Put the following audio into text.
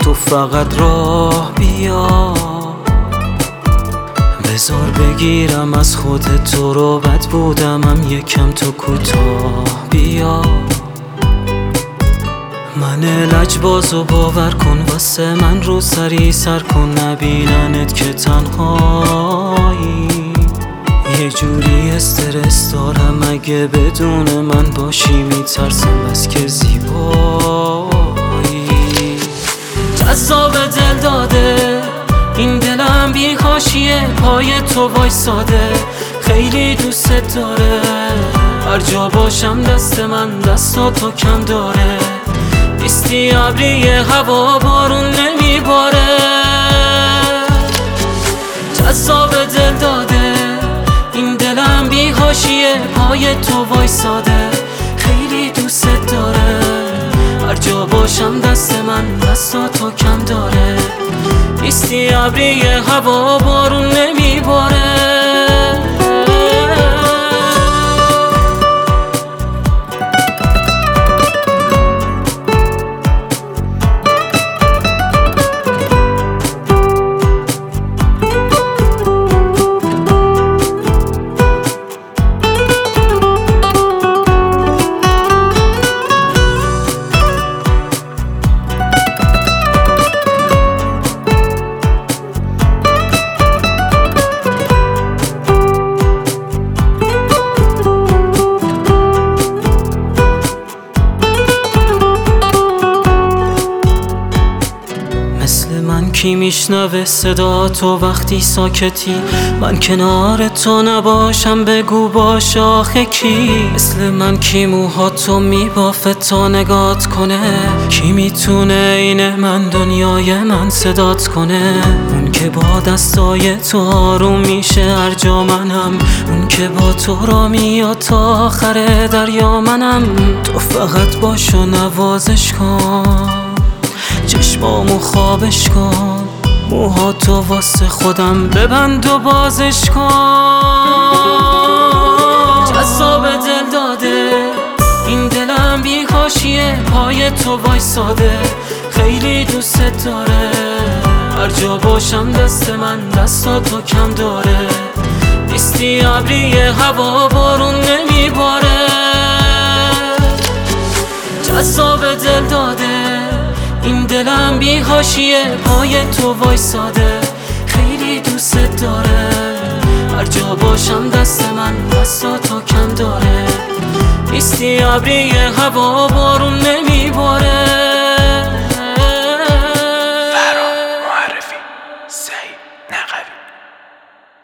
تو فقط راه بیا، بذار بگیرم از خودت، تو رو بد بودمم یکم تو کوتاه بیا. من لجبازو باور کن، واسه من رو سری سر کن، نبیننت که تنهایی. یه جوری استرس دارم، اگه بدون من باشی میترسم بس که زیبایی. جذاب دل داده این دلم بی حاشیه، پای تو وایساده خیلی دوست داره. هر جا باشم دست من دستاتو کم داره، نیستی ابری هوا بارون نمیباره. جذاب دل داده این دلم بی حاشیه، پای تو وایساده خیلی دوست داره. هر جا باشم دست من دستاتو کم داره، نیستی ابری هوا بارون نمیباره. من کی میشنوه صدا تو وقتی ساکتی؟ من کنار تو نباشم بگو باش آخه کی؟ مثل من کی موهاتو میبافه تا نگات کنه؟ کی میتونه این من دنیای من صدات کنه؟ اون که با دستای تو آروم میشه هر جا منم، اون که با تو را میاد تا آخر دریا منم. تو فقط باش و نوازش کن، چشمامو خوابش کن، موهاتو واسه خودم ببند و بازش کن. جذاب دل داده این دلم بی حاشیه، پای تو وایساده خیلی دوست داره. هر جا باشم دست من دستاتو کم داره، نیستی ابری هوا بارون نمیباره. جذاب دل داده این دلم بی حاشیه، پای تو وایساده خیلی دوست داره. هر جا باشم دست من دستاتو کم داره، نیستی ابری هوا بارون نمیباره.